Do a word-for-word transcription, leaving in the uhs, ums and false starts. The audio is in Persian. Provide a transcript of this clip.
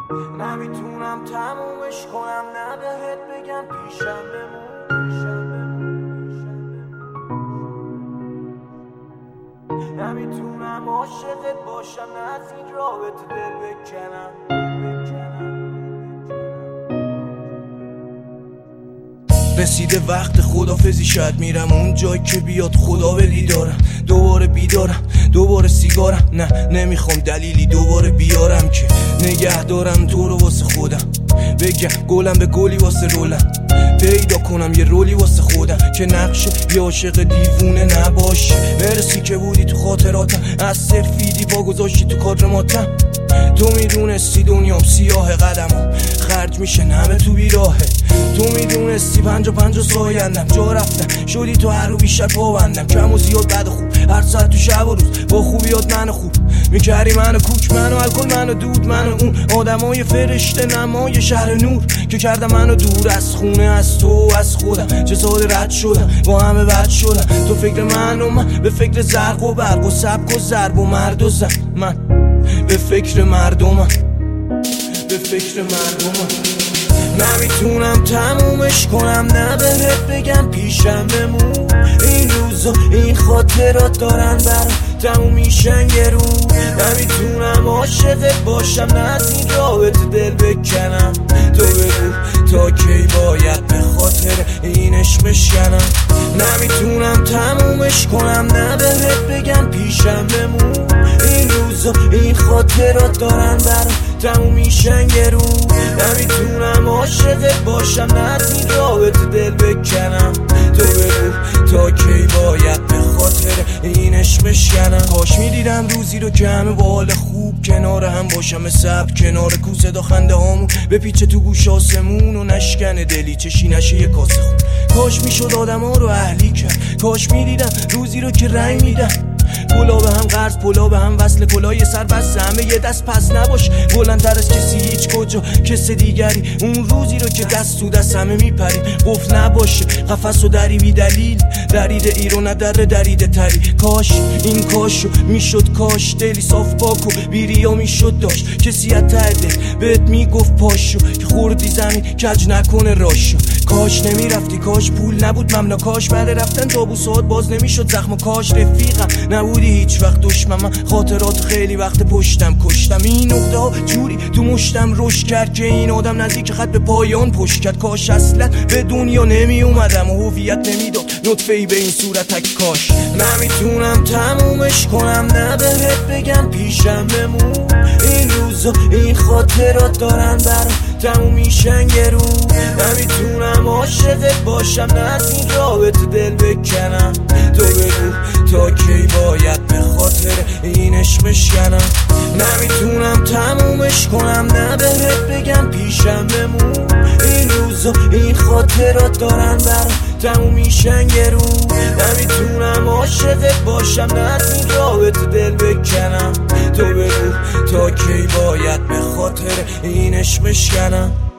نمیتونم تمومش کنم، نه بهت بگم پیشم بمون. نمیتونم عاشقت باشم، نه از این رابطه دل بکنم. رسیده وقت خدافزی، شاید میرم اون جایی که بیاد خدا ولی دارم. دوباره بیدارم، دوباره سیگارم، نه نمیخوام دلیلی دوباره بیارم که نگه دارم تو رو واسه خودم. بگم گلم به گلی واسه رولم، پیدا کنم یه رولی واسه خودم که نقشه یه عاشق دیوونه نباشه. مرسی که بودی تو خاطراتم، از سفیدی با گذاشتی تو کادر ماتم. تو میدونستی دنیام سیاه، قدمم خرج میشه نمه تو بیراهه. تو میدونستی پنجا پنجا سایندم، جا رفتم شدی تو هر رو بیشتر پاوندم. کم و زیاد بد خوب هر ساعت تو شب و روز با خوبیات من خوب میکردی، منو کوک، منو الکل، منو دود، منو اون آدمای فرشته نمای شهر نور که کردم منو دور از خونه، از تو، از خودم. چه ساده رد شدم با همه بد شدم، تو فکر من و من به فکر زرق و برق و سبک و ضرب و مرد و زن. من به فکر مردمم، به فکر مردمم. نمیتونم تمومش کنم، نه بهت بگم پیشم بمون. این روزا این خاطرات دارن برام تموم میشن یه رو. نمیتونم عاشقت باشم، نه از این رابطه دل بکنم. تو بگو تا کی باید به خاطر اینش بشکنم. نمیتونم تمومش کنم، نه بهت بگم پیشم بمون. این روزا این خاطرات دارن برام تموم میشن یه رو. نمیتونم عاشقت باشم، نه از این رابطه دل بکنم. تو بگو تا کی باید به خاطر اینش بشکنم. کاش میدیدم روزی رو که همه با حال خوب کنار هم باشم، مثل کنار کوسه دا خنده هامون به پیچه تو گوش آسمون و نشکنه دلی چشی نشه یه کاسه خون. کاش میشد آدم ها رو اهلی کرد، کاش میدیدم روزی رو که رنگ میدم. کلا به هم قرض، پلا به هم وصل، کلا یه سر بس همه یه دست پس نباش بلندتر از کسی هیچ کجا کس دیگری. اون روزی رو که دست تو دست همه میپریم قفل نباشه قفس و دری بی دلیل درید ایرو ندر درید تری. کاش این کاشو میشد، کاش دلی صاف پاک و بیریا میشد داشت. کسی از ته دل بهت میگفت پاشو که خوردی زمین کج نکنه راشو. کاش نمیرفتی، کاش پول نبود مملا، کاش بعد رفتن تابوسات باز نمیشد زخم. و کاش رفیقم نبودی هیچ وقت دشمن، من خاطرات خیلی وقت پشتم کشتم. این نقطه ها جوری تو مشتم رشد کرد که این آدم نزدیک خط به پایان پشت کرد. کاش اصلا به دنیا نمی اومدم و هویت نمیداد نطفه ای به این صورتک. کاش نمیتونم تمومش کنم، نه بهت بگم پیشم بمون. این روزا این خاطرات دارن برام تموم میشن یه رو. نمیتونم عاشقت باشم، نه از این رابطه دل بکنم. تو بگو تا کی باید به خاطر اینش بشکنم. نمیتونم تمومش کنم، نه بهت بگم پیشم بمون. این روزا این خاطرات دارن برام تموم میشن یه رو. نمیتونم عاشقت باشم، نه از این رابطه دل بکنم. تو بگو تا کی باید به خاطر اینش بشکنم.